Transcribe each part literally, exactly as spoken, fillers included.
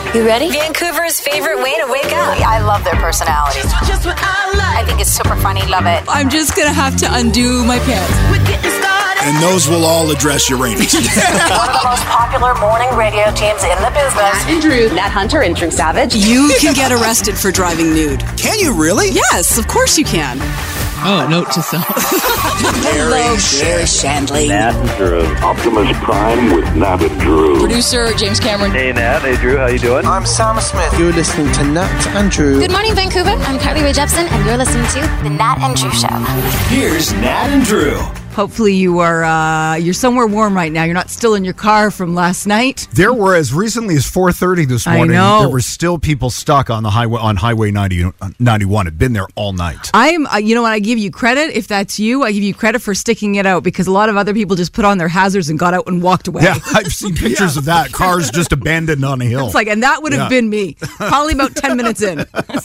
You ready? Vancouver's favorite way to wake up. I love their personalities. Just what I like. I think it's super funny. Love it. I'm just going to have to undo my pants. We're getting started. And those will all address Uranus. One of the most popular morning radio teams in the business. And Drew. Nat Hunter and Drew Savage. You can get arrested for driving nude. Can you really? Yes, of course you can. Oh, note to self. Hello, Sherry Shandley. Nat and Drew. Optimus Prime with Nat and Drew. Producer James Cameron. Hey, Nat. Hey, Drew. How you doing? I'm Sam Smith. You're listening to Nat and Drew. Good morning, Vancouver. I'm Carly Rae Jepsen, and you're listening to The Nat and Drew Show. Here's Nat and Drew. Hopefully you are uh, you're somewhere warm right now. You're not still in your car from last night. There were, as recently as four thirty this morning, there were still people stuck on the highway on Highway ninety, ninety-one. Had been there all night. I am, uh, you know what? I give you credit if that's you. I give you credit for sticking it out because a lot of other people just put on their hazards and got out and walked away. Yeah, I've seen pictures yeah. of that. Cars just abandoned on a hill. It's like, and that would have yeah. been me. Probably about ten minutes in.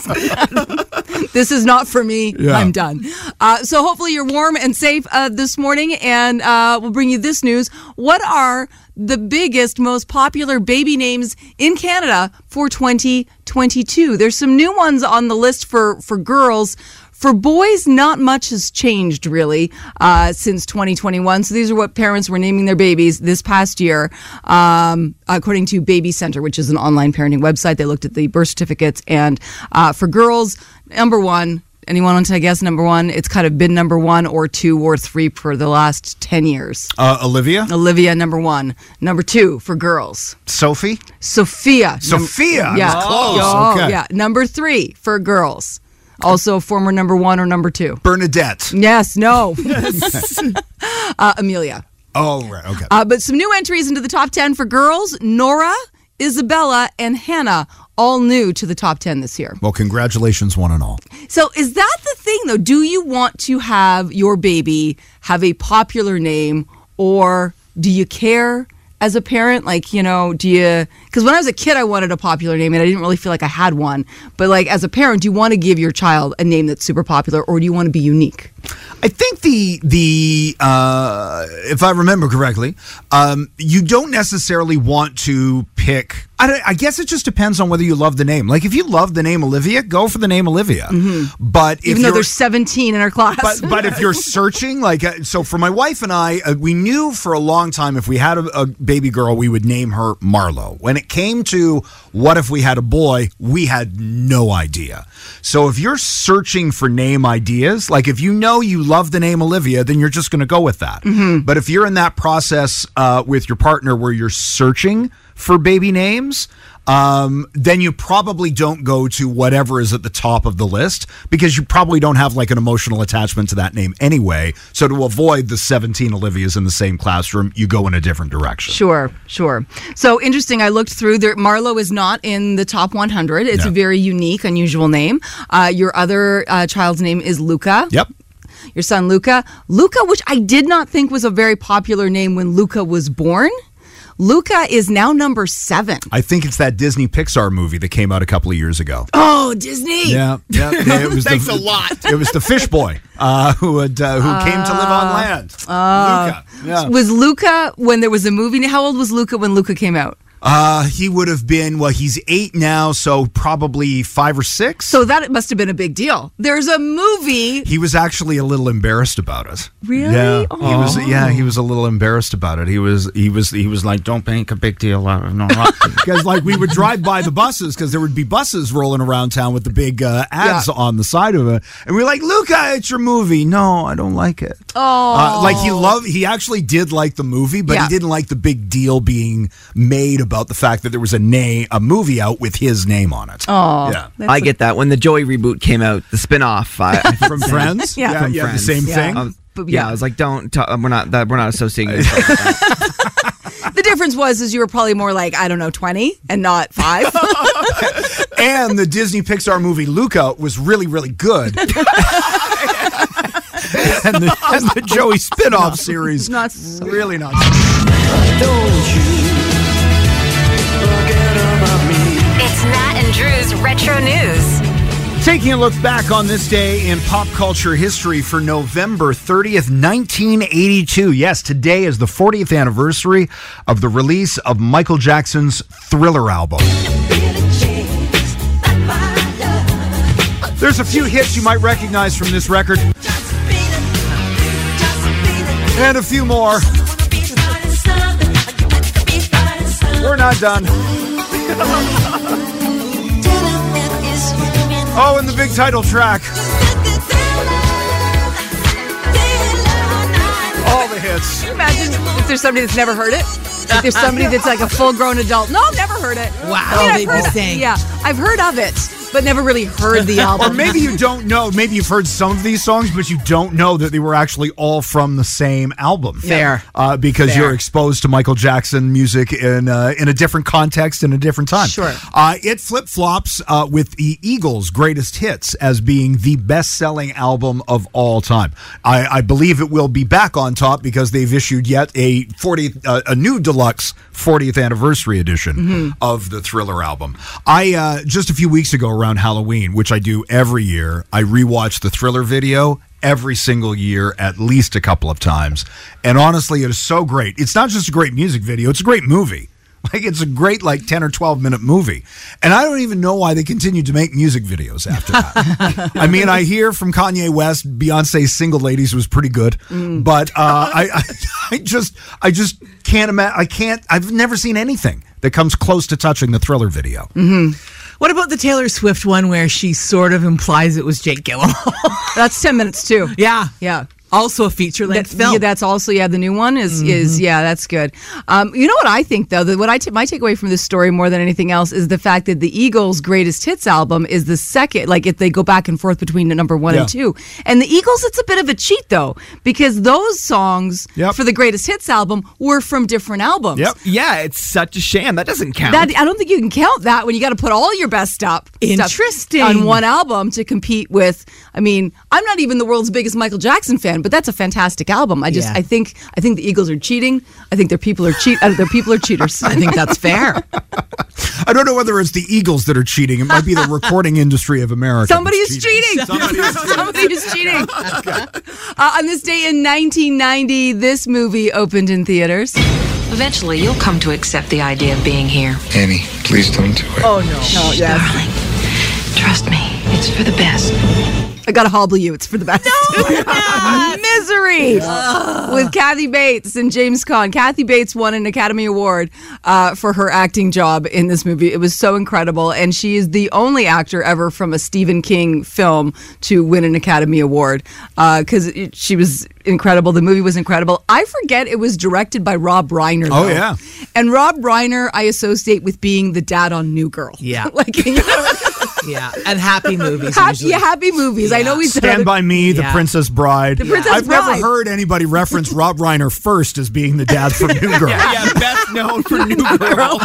This is not for me. Yeah. I'm done. Uh, so hopefully you're warm and safe uh, this morning, and uh, we'll bring you this news. What are the biggest, most popular baby names in Canada for twenty twenty-two? There's some new ones on the list for, for girls. For boys, not much has changed, really, uh, since twenty twenty-one. So these are what parents were naming their babies this past year, um, according to Baby Center, which is an online parenting website. They looked at the birth certificates. And uh, for girls, number one, anyone want to guess number one? It's kind of been number one or two or three for the last ten years. Uh, Olivia? Olivia, number one. Number two for girls. Sophie? Sophia. Sophia? Num- yeah. Close. Oh, okay. Yeah. Number three for girls. Also former number one or number two. Bernadette. Yes, no. uh, Amelia. Oh, right, okay. Uh, but some new entries into the top ten for girls. Nora, Isabella, and Hannah, all new to the top ten this year. Well, congratulations, one and all. So is that the thing, though? Do you want to have your baby have a popular name, or do you care as a parent? Like, you know, do you... Because when I was a kid, I wanted a popular name, and I didn't really feel like I had one. But, like, as a parent, do you want to give your child a name that's super popular, or do you want to be unique? I think the, the uh, if I remember correctly, um, you don't necessarily want to pick... I, don't, I guess it just depends on whether you love the name. Like, if you love the name Olivia, go for the name Olivia. Mm-hmm. But if Even though there's seventeen in our class. But, but if you're searching, like, uh, so for my wife and I, uh, we knew for a long time if we had a, a baby girl, we would name her Marlo. When it came to what if we had a boy, we had no idea. So if you're searching for name ideas, like if you know you love the name Olivia, then you're just going to go with that. Mm-hmm. But if you're in that process uh, with your partner where you're searching for baby names, um, then you probably don't go to whatever is at the top of the list because you probably don't have like an emotional attachment to that name anyway. So to avoid the seventeen Olivias in the same classroom, you go in a different direction. Sure, sure. So interesting. I looked through there. Marlo is not in the top one hundred. It's No. a very unique, unusual name. Uh, your other uh, child's name is Luca. Yep. Your son, Luca. Luca, which I did not think was a very popular name when Luca was born. Luca is now number seven. I think it's that Disney Pixar movie that came out a couple of years ago. Oh, Disney! Yeah, yeah. yeah it was Thanks the, a lot. It was the fish boy uh, who had, uh, who uh, came to live on land. Uh, Luca. Yeah. Was Luca when there was a movie? How old was Luca when Luca came out? Uh, he would have been, well, he's eight now, so probably five or six. So that must have been a big deal. There's a movie. He was actually a little embarrassed about it. Really? Yeah. Oh. He was. Yeah, he was a little embarrassed about it. He was. He was. He was like, "Don't make a big deal out of it." No, because like we would drive by the buses because there would be buses rolling around town with the big uh, ads Yeah. on the side of it, and we we're like, "Luca, it's your movie." No, I don't like it. Oh. Uh, like he loved. He actually did like the movie, but Yeah. he didn't like the big deal being made about the fact that there was a name, a movie out with his name on it. Oh. Yeah. I get that. When the Joey reboot came out, the spin-off I, I From Friends. Yeah. yeah, From yeah, Friends. the same Yeah. thing. Um, But yeah, yeah. I was like, don't. T- we're not. That we're not associating this with that. The difference was is you were probably more like, I don't know, twenty and not five. And the Disney Pixar movie Luca was really, really good. and, the, and the Joey spin-off series, Not so- really not. It's Nat and Drew's Retro News. Taking a look back on this day in pop culture history for November thirtieth, nineteen eighty-two. Yes, today is the fortieth anniversary of the release of Michael Jackson's Thriller album. There's a few hits you might recognize from this record. And a few more. We're not done. Oh, and the big title track. All the hits. Can you imagine if there's somebody that's never heard it? If there's somebody that's like a full-grown adult. No, I've never heard it. Wow, I mean, I've they'd be heard, saying. Yeah, I've heard of it, but never really heard the album. Or maybe you don't know. Maybe you've heard some of these songs, but you don't know that they were actually all from the same album. Fair. Uh, because Fair. you're exposed to Michael Jackson music in uh, in a different context in a different time. Sure. Uh, it flip-flops uh, with the Eagles' Greatest Hits as being the best-selling album of all time. I, I believe it will be back on top because they've issued yet a fortieth, uh, a new deluxe fortieth anniversary edition mm-hmm. of the Thriller album. I uh, just a few weeks ago around Halloween, which I do every year, I rewatched the Thriller video every single year at least a couple of times. And honestly, it is so great. It's not just a great music video, it's a great movie. Like, it's a great, like, ten or twelve minute movie. And I don't even know why they continued to make music videos after that. I mean, I hear from Kanye West, Beyonce's Single Ladies was pretty good. Mm. But uh, I, I, I just, I just can't imagine, I can't, I've never seen anything that comes close to touching the Thriller video. Mm-hmm. What about the Taylor Swift one where she sort of implies it was Jake Gyllenhaal? That's ten minutes, too. Yeah. Yeah. Also a feature-length that, film. Yeah, that's also, yeah, the new one is, mm-hmm. is yeah, that's good. Um, you know what I think, though? That what I t- my takeaway from this story more than anything else is the fact that the Eagles' Greatest Hits album is the second, like if they go back and forth between the number one yeah. and two. And the Eagles, it's a bit of a cheat, though, because those songs yep. for the Greatest Hits album were from different albums. Yep. Yeah, it's such a shame. That doesn't count. That, I don't think you can count that when you got to put all your best stuff, Interesting. stuff on one album to compete with. I mean, I'm not even the world's biggest Michael Jackson fan, but that's a fantastic album. I just, Yeah. I think, I think the Eagles are cheating. I think their people are cheat. Uh, their people are cheaters. I think that's fair. I don't know whether it's the Eagles that are cheating. It might be the recording industry of America. Somebody is cheating. cheating. Somebody is cheating. Somebody is cheating. Uh, on this day in nineteen ninety, this movie opened in theaters. Eventually, you'll come to accept the idea of being here. Annie, please don't do it. Oh, no. Shh, no yes. darling. Trust me, it's for the best. I gotta hobble you. It's for the best. No, Misery with Kathy Bates and James Caan. Kathy Bates won an Academy Award uh, for her acting job in this movie. It was so incredible, and she is the only actor ever from a Stephen King film to win an Academy Award because uh, she was incredible. The movie was incredible. I forget it was directed by Rob Reiner. Oh though. yeah, and Rob Reiner I associate with being the dad on New Girl. Yeah, like you know, yeah, and happy movies. Happy, yeah, happy movies. Yeah. I know he's Stand other- by Me, The Yeah. Princess Bride. The Princess I've Bride. never heard anybody reference Rob Reiner first as being the dad for New Girl. Yeah, yeah, best known for New Girl.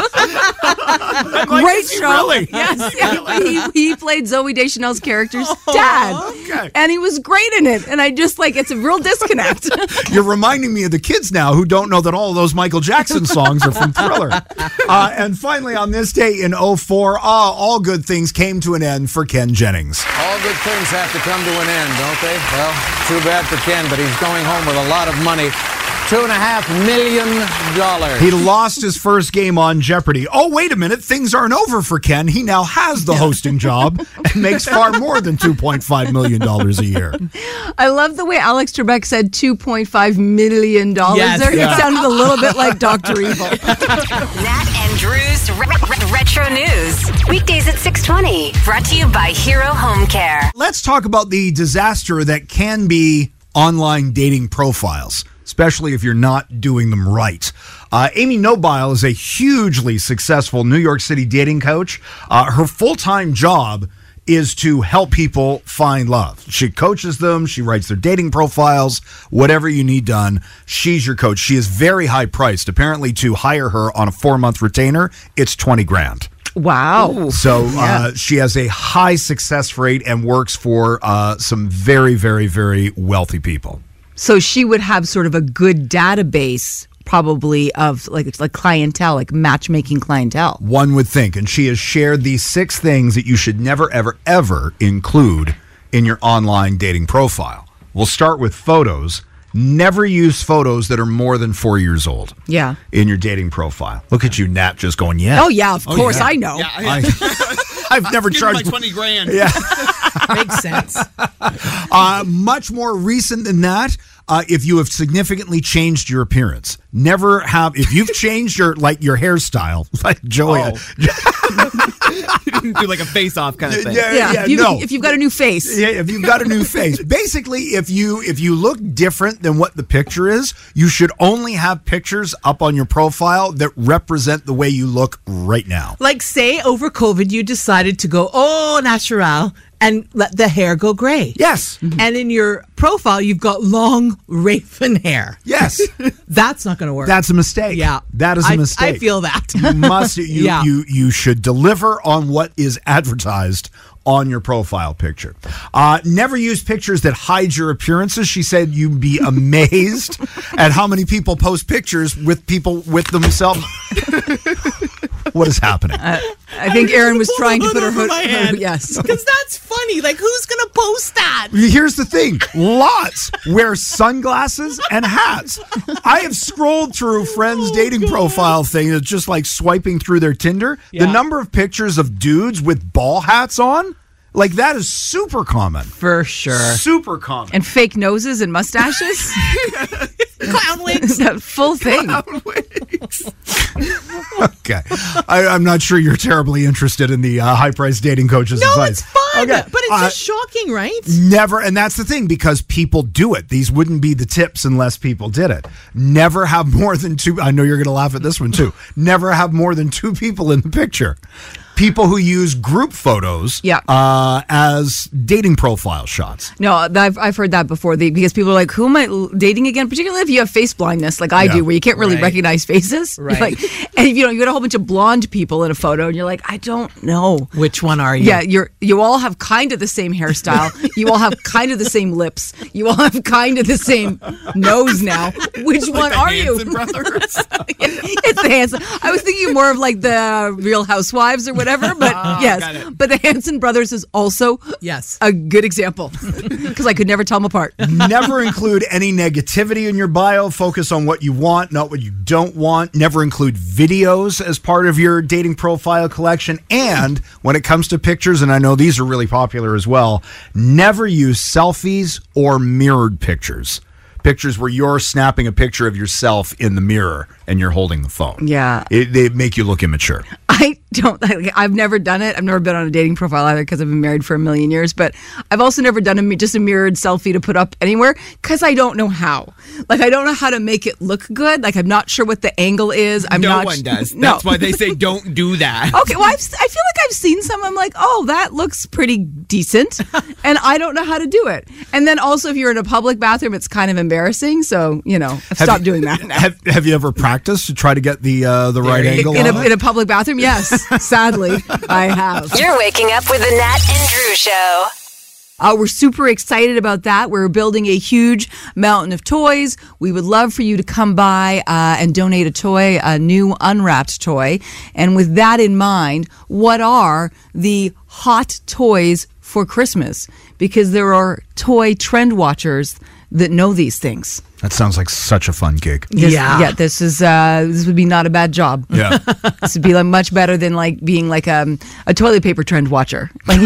Like, Great is he show. Really? Yes, yeah. he, he played Zooey Deschanel's character's dad. Okay. And he was great in it. And I just like, it's a real disconnect. You're reminding me of the kids now who don't know that all of those Michael Jackson songs are from Thriller. Uh, and finally, on this day in oh four, uh, all good things came to an end for Ken Jennings. All good things have to come to an end, don't they? Well, too bad for Ken, but he's going home with a lot of money. Two and a half million dollars. He lost his first game on Jeopardy. Oh, wait a minute. Things aren't over for Ken. He now has the hosting job and makes far more than two point five million dollars a year. I love the way Alex Trebek said two point five million dollars Yes, there. yeah. It sounded a little bit like Doctor Evil. Nat and Drew's Re- Re- Retro News. Weekdays at six twenty. Brought to you by Hero Home Care. Let's talk about the disaster that can be online dating profiles, especially if you're not doing them right. Uh, Amy Nobile is a hugely successful New York City dating coach. Uh, her full-time job is to help people find love. She coaches them. She writes their dating profiles, whatever you need done. She's your coach. She is very high priced. Apparently, to hire her on a four-month retainer, it's twenty grand. Wow. So uh, she has a high success rate and works for uh, some very, very, very wealthy people. So she would have sort of a good database probably of like like clientele, like matchmaking clientele. One would think. And she has shared these six things that you should never, ever, ever include in your online dating profile. We'll start with photos. Never use photos that are more than four years old. Yeah. In your dating profile. Look at you, Nat, just going, yeah. Oh, yeah, of Oh, course. yeah. I know. I, I've never Give charged him like twenty grand. Yeah. Makes sense. Uh, much more recent than that, uh, if you have significantly changed your appearance. Never have, if you've changed your, like, your hairstyle, like Joey. Oh. Do like a face-off kind of thing. Yeah, Yeah, yeah, if, you, no. if you've got a new face. Yeah, if you've got a new face. Basically, if you if you look different than what the picture is, you should only have pictures up on your profile that represent the way you look right now. Like, say, over COVID, you decided to go, oh, natural, and let the hair go gray. Yes. And in your profile, you've got long raven hair. Yes. That's not going to work. That's a mistake. Yeah. That is a I, mistake. I feel that. You must you, Yeah. you you should deliver on what is advertised on your profile picture. Uh, never use pictures that hide your appearances. She said you'd be amazed at how many people post pictures with people with themselves. What is happening? Uh, I think Erin was Pull trying the to put her hood hood. over my her- head. yes. Because that's funny. Like, who's going to post that? Here's the thing. Lots wear sunglasses and hats. I have scrolled through friends' dating profile thing. It's just like swiping through their Tinder. Yeah. The number of pictures of dudes with ball hats on, like that is super common. For sure. Super common. And fake noses and mustaches. Clown wigs. That full thing. Okay. I, I'm not sure you're terribly interested in the uh, high-priced dating coach's No, advice. it's fun. Okay. But it's Uh, just shocking, right? Never, and that's the thing, because people do it. These wouldn't be the tips unless people did it. Never have more than two. I know you're going to laugh at this one too. Never have more than two people in the picture. People who use group photos Yeah. uh, as dating profile shots. No, I've, I've heard that before the, because people are like, who am I l- dating again? Particularly if you have face blindness like I Yeah. do, where you can't really Right. recognize faces. Right. Like, and you know, you got a whole bunch of blonde people in a photo and you're like, I don't know. Which one are you? Yeah, you're you all have kind of the same hairstyle. You all have kind of the same lips. You all have kind of the same nose now. Which one are you? Hanson brothers. It's the Hanson. I was thinking more of like the Real Housewives or whatever, but got yes. it. But the Hanson brothers is also Yes. a good example because I could never tell them apart. Never include any negativity in your bio. Focus on what you want, not what you don't want. Never include videos as part of your dating profile collection. And when it comes to pictures, and I know these are really popular as well, never use selfies or mirrored pictures. Pictures where you're snapping a picture of yourself in the mirror and you're holding the phone. Yeah. It, they make you look immature. I don't, like, I've never done it. I've never been on a dating profile either because I've been married for a million years, but I've also never done a, just a mirrored selfie to put up anywhere because I don't know how. Like, I don't know how to make it look good. Like, I'm not sure what the angle is. I'm no not one does. No. That's why they say don't do that. Okay, well, I've, I feel like I've seen some. I'm like, oh, that looks pretty decent, and I don't know how to do it. And then also, if you're in a public bathroom, it's kind of embarrassing. So, you know, I've Have stopped you- doing that. Have, have you ever practiced to try to get the uh, the right angle In on a, it? in a public bathroom, yes. Sadly, I have. You're waking up with the Nat and Drew Show. Uh, we're super excited about that. We're building a huge mountain of toys. We would love for you to come by uh, and donate a toy, a new unwrapped toy. And with that in mind, what are the hot toys for Christmas? Because there are toy trend watchers that know these things. That sounds like such a fun gig. This, Yeah. yeah. This is uh, this would be not a bad job. Yeah. This would be like much better than like being like um, a toilet paper trend watcher. Like,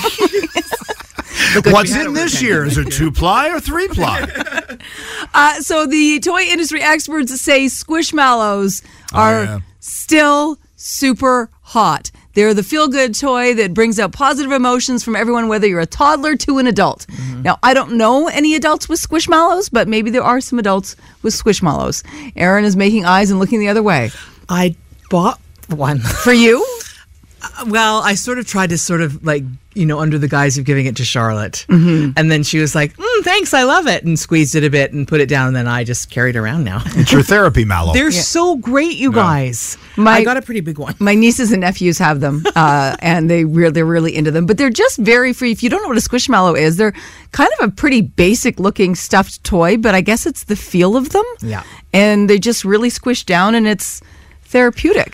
Look, What's in this year? Is it two ply or three ply? Uh, so the toy industry experts say Squishmallows are Oh, yeah. still super hot. They're the feel-good toy that brings out positive emotions from everyone, whether you're a toddler to an adult. Mm-hmm. Now, I don't know any adults with Squishmallows, but maybe there are some adults with Squishmallows. Erin is making eyes and looking the other way. I bought one. For you? Well, I sort of tried to sort of like, you know, under the guise of giving it to Charlotte. Mm-hmm. And then she was like, mm, thanks, I love it. And squeezed it a bit and put it down. And then I just carry it around now. It's your therapy, Mallow. They're so great, you guys. My- I got a pretty big one. My nieces and nephews have them, uh, and they re- they're really into them. But they're just very free. If you don't know what a Squishmallow is, they're kind of a pretty basic-looking stuffed toy, but I guess it's the feel of them. Yeah. And they just really squish down, and it's therapeutic. Yeah.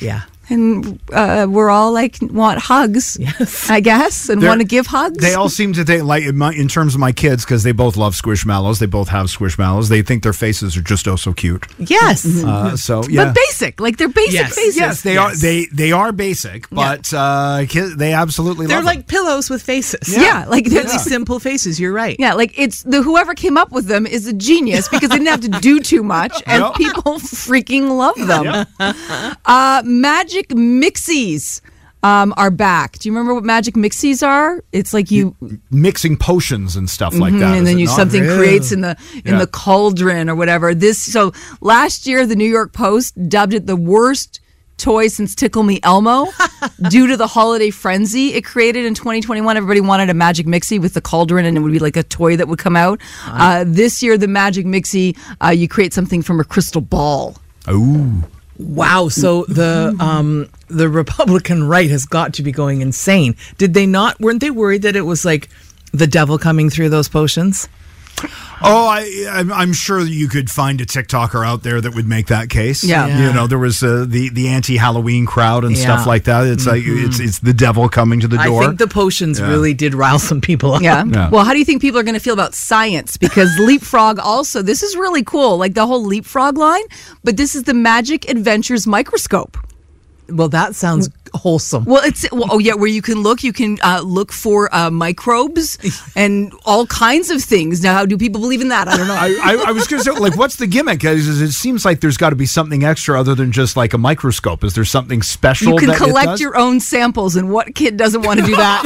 And uh, we're all like want hugs, yes. I guess, and They're- want to give hugs. They all seem to think, like, in, my, in terms of my kids, because they both love Squishmallows. They both have Squishmallows. They think their faces are just oh so cute. Yes. Uh, so, yeah. But basic, like they're basic Yes. faces. Yes, they are. They they are basic, but uh, kid, they absolutely They're love like pillows with faces. Yeah, like really they're- simple faces. You're right. Yeah, like it's the whoever came up with them is a genius because they didn't have to do too much, and Yep. people freaking love them. Uh, Magic Mixies um, are back. Do you remember what Magic Mixies are? It's like you, them. Mixing potions and stuff like Mhm, that. and is then it you not? something Really? creates in the in Yeah. the cauldron or whatever. This so last year the New York Post dubbed it the worst toy since Tickle Me Elmo due to the holiday frenzy it created in twenty twenty-one. Everybody wanted a Magic Mixie with the cauldron, and it would be like a toy that would come out. Uh, this year, the Magic Mixie, uh, you create something from a crystal ball. Ooh. Wow. So the um, the Republican right has got to be going insane. Did they not? Weren't they worried that it was like the devil coming through those potions? Oh, I, I'm, I'm sure that you could find a TikToker out there that would make that case. Yeah. Yeah. You know, there was uh, the the anti-Halloween crowd and Yeah. stuff like that. It's like it's it's the devil coming to the door. I think the potions Yeah. really did rile some people up. Yeah. Yeah. Well, how do you think people are going to feel about science? Because Leapfrog also, this is really cool, like the whole Leapfrog line, but this is the Magic Adventures microscope. Well, that sounds wholesome. Well, it's well, oh yeah, where you can look, you can uh, look for uh, microbes and all kinds of things. Now, how do people believe in that? I don't know. I, I, I was going to say, like, what's the gimmick? 'Cause It seems like there's got to be something extra other than just like a microscope. Is there something special? You can that it collect does? your own samples, and what kid doesn't want to do that?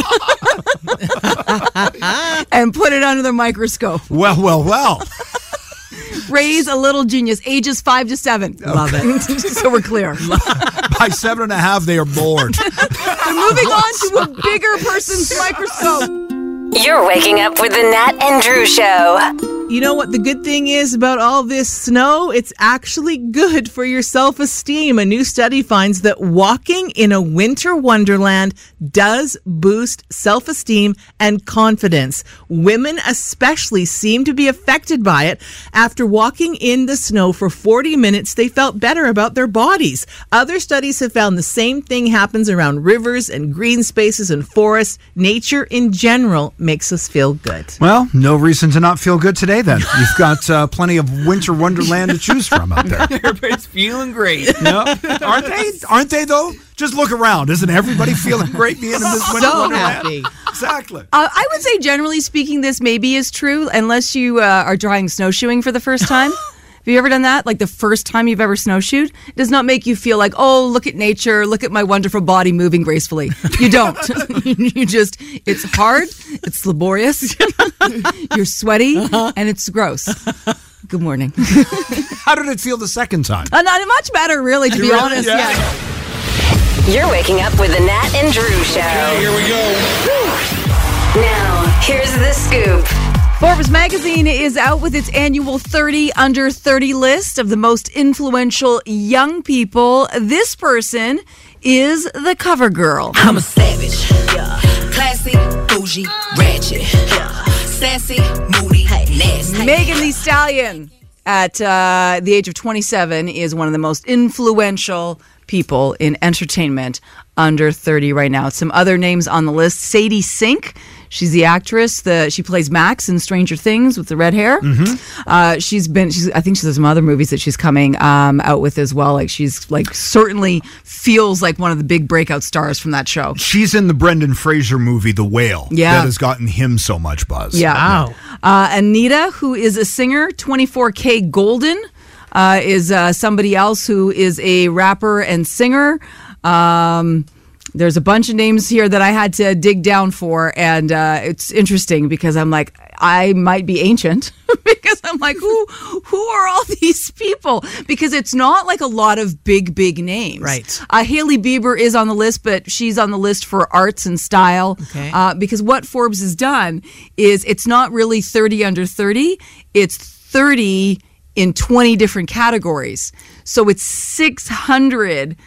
And put it under the microscope. Well, well, well. Raise a little genius, ages five to seven. Love it. So we're clear. By seven and a half, they are bored. We're moving on to a bigger person's microscope. You're waking up with the Nat and Drew Show. You know what the good thing is about all this snow? It's actually good for your self-esteem. A new study finds that walking in a winter wonderland does boost self-esteem and confidence. Women especially seem to be affected by it. After walking in the snow for forty minutes, they felt better about their bodies. Other studies have found the same thing happens around rivers and green spaces and forests. Nature in general makes us feel good. Well, no reason to not feel good today, then. You've got uh, plenty of winter wonderland to choose from out there. Everybody's feeling great. Yeah. Aren't they? Aren't they, though? Just look around. Isn't everybody feeling great being in this winter So wonderland? happy. Exactly. Uh, I would say, generally speaking, this maybe is true, unless you uh, are trying snowshoeing for the first time. Have you ever done that? Like the first time you've ever snowshoed? It does not make you feel like, oh, look at nature, look at my wonderful body moving gracefully. You don't. You just, it's hard, it's laborious, you're sweaty, and it's gross. Good morning. How did it feel the second time? Uh, not much better, really, to be Really? honest. Yeah. Yeah. You're waking up with the Nat and Drew Show. Okay, here we go. Now, here's the scoop. Forbes magazine is out with its annual thirty under thirty list of the most influential young people. This person is the cover girl. I'm a savage, yeah. Classy, bougie, ratchet, yeah. Sassy, moody, nasty. Megan Thee Stallion, at uh, the age of twenty-seven, is one of the most influential people in entertainment under thirty right now. Some other names on the list: Sadie Sink. She's the actress. The she plays Max in Stranger Things with the red hair. Mm-hmm. Uh, she's been. She's. I think she has some other movies that she's coming um, out with as well. Like she's like certainly feels like one of the big breakout stars from that show. She's in the Brendan Fraser movie, The Whale. Yeah. That has gotten him so much buzz. Yeah. Wow. Uh, Anita, who is a singer, twenty-four K Golden, uh, is uh, somebody else who is a rapper and singer. Um, there's a bunch of names here that I had to dig down for, and uh, it's interesting because I'm like, I might be ancient because I'm like, who who are all these people? Because it's not like a lot of big, big names. Right. Uh, Hailey Bieber is on the list, but she's on the list for arts and style. Okay. Uh, because what Forbes has done is it's not really thirty under thirty, it's thirty in twenty different categories. So it's six hundred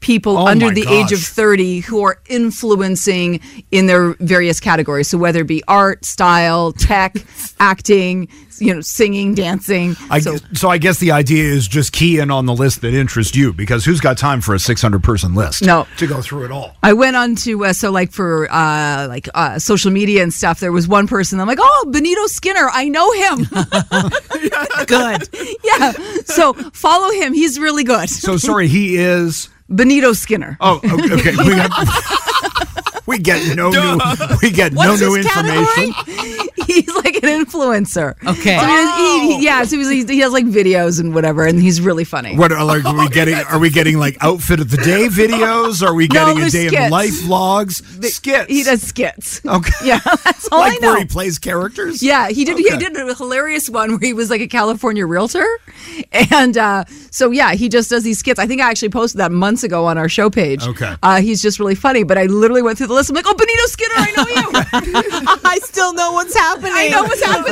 people Oh under my the gosh. age of thirty who are influencing in their various categories. So whether it be art, style, tech, acting, you know, singing, dancing. I, so, so I guess the idea is just key in on the list that interests you, because who's got time for a six hundred person list? No. To go through it all. I went on to, uh, so like for uh, like uh, social media and stuff, there was one person, I'm like, oh, Benito Skinner, I know him. Good. Yeah. So follow him. He's really good. So sorry, he is Benito Skinner. Oh, okay. We, got, we get no new. We get What's no new his information. category? He's like an influencer. Okay. So he, he, he, yeah. So he's, he has like videos and whatever, and he's really funny. What are, like, are we getting? Are we getting like outfit of the day videos? Are we No, getting a they're day in skits. the life vlogs? The- skits. He does skits. Okay. Yeah, that's all like I know. where he plays characters. Yeah, he did. Okay. He did a hilarious one where he was like a California realtor, and uh, so yeah, he just does these skits. I think I actually posted that months ago on our show page. Okay. uh, he's just really funny. But I literally went through the list. I'm like, oh, Benito Skinner, I know you. I still know what's happening. I know what's happening.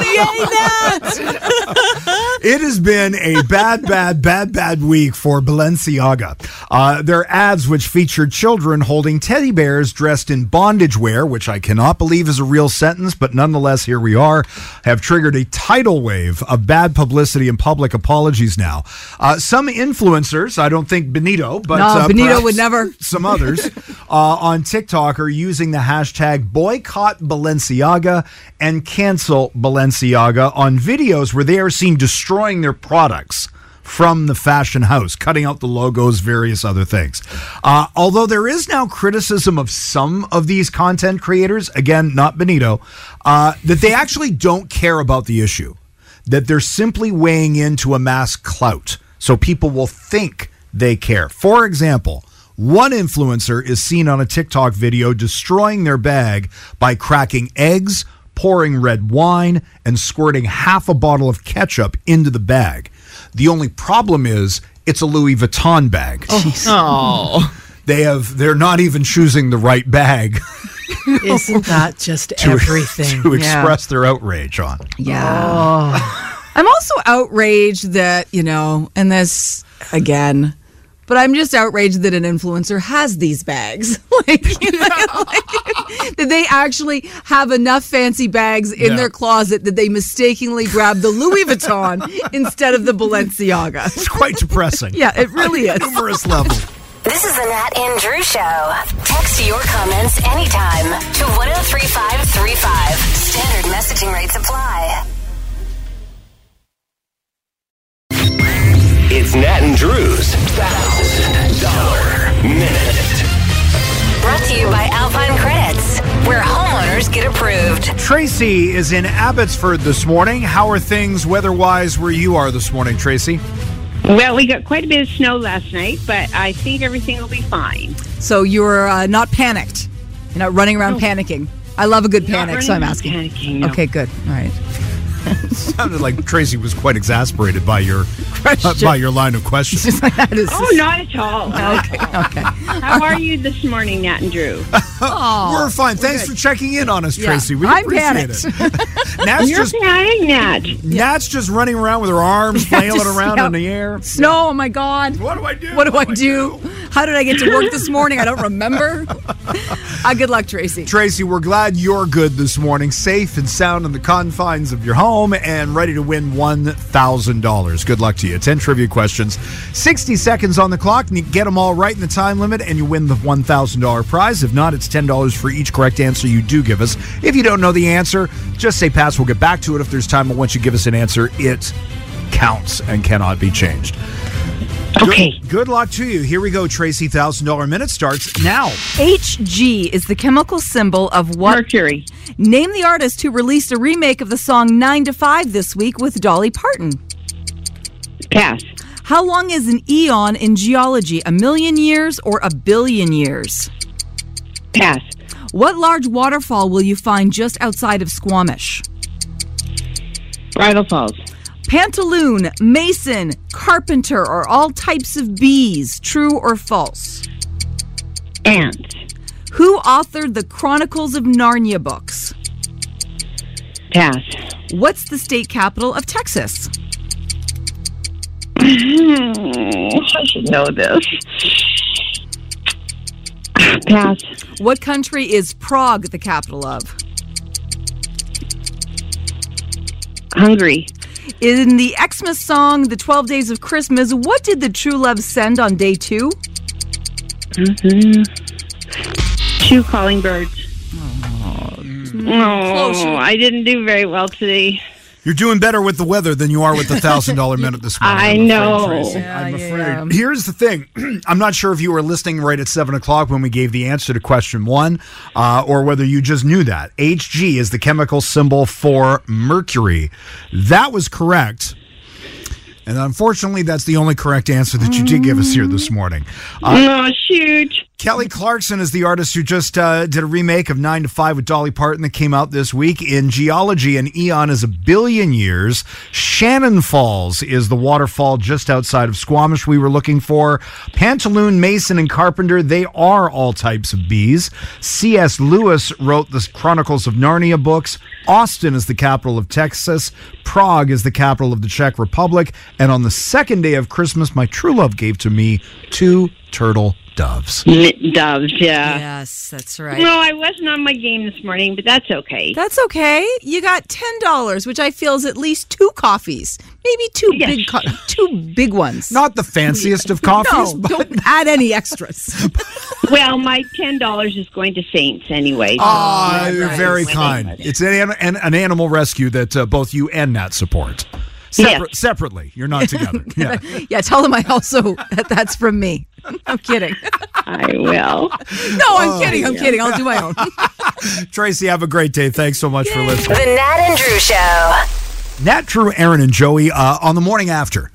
It has been a bad, bad, bad, bad week for Balenciaga. Uh, their ads, which featured children holding teddy bears dressed in bondage wear, which I cannot believe is a real sentence, but nonetheless, here we are, have triggered a tidal wave of bad publicity and public apologies now. Uh, some influencers, I don't think Benito, but No, uh, Benito perhaps would never. some others uh, on TikTok are using the hashtag boycott Balenciaga and cancel Balenciaga on videos where they are seen destroying their products from the fashion house, cutting out the logos, various other things. Uh, although there is now criticism of some of these content creators, again, not Benito, uh, that they actually don't care about the issue, that they're simply weighing into amass clout, so people will think they care. For example, one influencer is seen on a TikTok video destroying their bag by cracking eggs, pouring red wine, and squirting half a bottle of ketchup into the bag. The only problem is it's a Louis Vuitton bag. Oh. They have they're not even choosing the right bag Isn't that just to, everything? to express their outrage on. Yeah. I'm also outraged that, you know, and this again, but I'm just outraged that an influencer has these bags. like, you know, like, that they actually have enough fancy bags in Yeah. their closet that they mistakenly grab the Louis Vuitton instead of the Balenciaga. It's quite depressing. Yeah, it really is. Numerous levels. This is the Nat and Drew Show. Text your comments anytime to one oh three five three five. Standard messaging rates apply. It's Nat and Drew's one thousand dollars Minute. Brought to you by Alpine Credits, where homeowners get approved. Tracy is in Abbotsford this morning. How are things weather-wise where you are this morning, Tracy? Well, we got quite a bit of snow last night, but I think everything will be fine. So you're uh, not panicked. You're not running around No. panicking. I love a good Not panic, so I'm running around asking. panicking, no. Okay, good. All right. Sounded like Tracy was quite exasperated by your uh, by your line of questions. That is Oh, not at all. Okay, okay. How are you this morning, Nat and Drew? We're fine. Thanks for checking in on us, Yeah. Tracy. We I'm appreciate panicked. it. Nat's You're just panic, Nat. Nat's just running around with her arms flailing Just, around yeah. in the air. Snow, oh my God. What do I do? What do I do? How did I get to work this morning? I don't remember. Uh, good luck, Tracy. Tracy, we're glad you're good this morning, safe and sound in the confines of your home and ready to win one thousand dollars. Good luck to you. ten trivia questions, sixty seconds on the clock, and you get them all right in the time limit, and you win the one thousand dollars prize. If not, it's ten dollars for each correct answer you do give us. If you don't know the answer, just say pass. We'll get back to it if there's time, but once you give us an answer, it counts and cannot be changed. Okay. Good, good luck to you. Here we go, Tracy. one thousand dollars minute starts now. H G is the chemical symbol of what? Mercury. Name the artist who released a remake of the song nine to five this week with Dolly Parton. Pass. How long is an eon in geology? A million years or a billion years? Pass. What large waterfall will you find just outside of Squamish? Bridal Falls. Pantaloon, mason, carpenter are all types of bees. True or false? Ants. Who authored the Chronicles of Narnia books? Pass. What's the state capital of Texas? I should know this. Pass. What country is Prague the capital of? Hungary. In the Xmas song, The twelve Days of Christmas, what did the true love send on day two? Mm-hmm. Two calling birds. Oh, oh I didn't do very well today. You're doing better with the weather than you are with the one thousand dollars minute this morning. I I'm know. Afraid, Tracy. Yeah, I'm yeah, afraid. yeah. Here's the thing. I'm not sure if you were listening right at seven o'clock when we gave the answer to question one, uh, or whether you just knew that. H G is the chemical symbol for mercury. That was correct. And unfortunately, that's the only correct answer that you did give us here this morning. Uh, oh, shoot. Kelly Clarkson is the artist who just uh, did a remake of nine to five with Dolly Parton that came out this week. In geology, an eon is a billion years. Shannon Falls is the waterfall just outside of Squamish we were looking for. Pantaloon, Mason, and Carpenter, they are all types of bees. C S. Lewis wrote the Chronicles of Narnia books. Austin is the capital of Texas. Prague is the capital of the Czech Republic. And on the second day of Christmas, my true love gave to me two turtle doves. Doves, yeah. Yes, that's right. No, I wasn't on my game this morning, but that's okay. That's okay. You got ten dollars, which I feel is at least two coffees. Maybe two Yes. big co- two big ones. Not the fanciest of coffees, No, but don't add any extras. Well, my ten dollars is going to Saints anyway. So Ah, you're right. very Right. kind. It's an, an, an animal rescue that uh, both you and Nat support. Separ- Yes. Separately. You're not together. Yeah. Yeah, tell them I also that that's from me. I'm kidding. I will. No, I'm Oh, kidding. I'm yeah. kidding. I'll do my own. Tracy, have a great day. Thanks so much for listening. The Nat and Drew Show. Nat, Drew, Aaron, and Joey uh, on the morning after.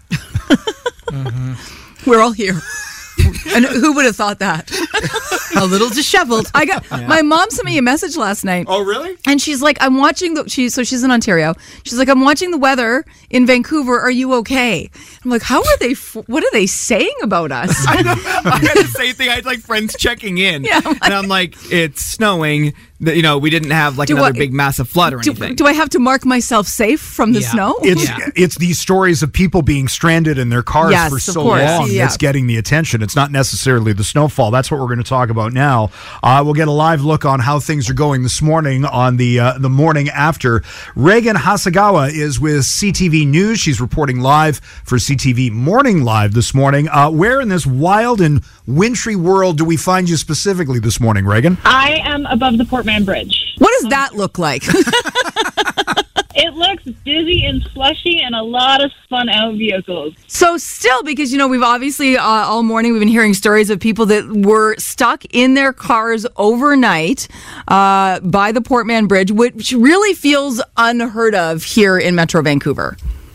We're all here. And who would have thought that? A little disheveled. I got my mom sent me a message last night. Oh, really? And she's like, I'm watching the she so she's in Ontario. She's like, I'm watching the weather in Vancouver. Are you okay? I'm like, how are they f- what are they saying about us? I, know. I had the same thing. I had like friends checking in. Yeah, I'm like- and I'm like, it's snowing. That, you know, we didn't have like Do another I- big massive flood or do, anything. do I have to mark myself safe from the Yeah. snow? It's Yeah. it's these stories of people being stranded in their cars Yes, for of so course. long Yeah. that's getting the attention. It's not necessarily the snowfall. That's what we're going to talk about now. Uh, we'll get a live look on how things are going this morning on the uh, the morning after. Reagan Hasagawa is with C T V News. She's reporting live for C T V Morning Live this morning. Uh, where in this wild and wintry world do we find you specifically this morning, Reagan? I am above the Portman Bridge. What does that look like? It looks busy and slushy and a lot of spun out vehicles. So still, because, you know, we've obviously uh, all morning we've been hearing stories of people that were stuck in their cars overnight uh, by the Portman Bridge, which really feels unheard of here in Metro Vancouver.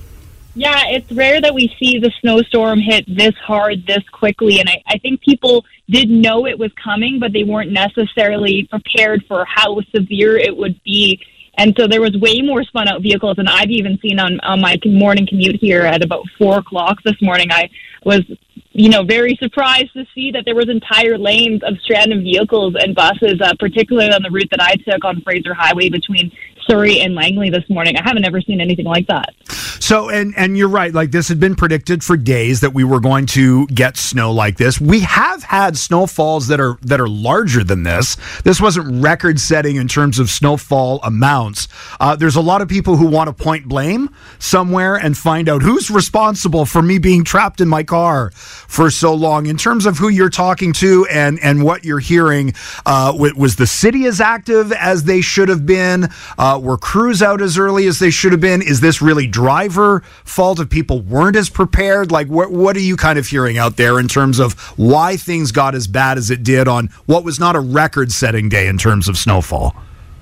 Yeah, it's rare that we see the snowstorm hit this hard, this quickly. And I, I think people did know it was coming, but they weren't necessarily prepared for how severe it would be. And so there was way more spun out vehicles than I've even seen on, on my morning commute here at about four o'clock this morning. I was, you know, very surprised to see that there was entire lanes of stranded vehicles and buses, uh, particularly on the route that I took on Fraser Highway between Surrey and Langley this morning. I haven't ever seen anything like that. So, and and you're right, like this had been predicted for days that we were going to get snow like this. We have had snowfalls that are that are larger than this. This wasn't record setting in terms of snowfall amounts. Uh, there's a lot of people who want to point blame somewhere and find out who's responsible for me being trapped in my car for so long. In terms of who you're talking to and, and what you're hearing, uh, was the city as active as they should have been? Uh, were crews out as early as they should have been? Is this really driver fault if people weren't as prepared? Like, what what are you kind of hearing out there in terms of why things got as bad as it did on what was not a record-setting day in terms of snowfall?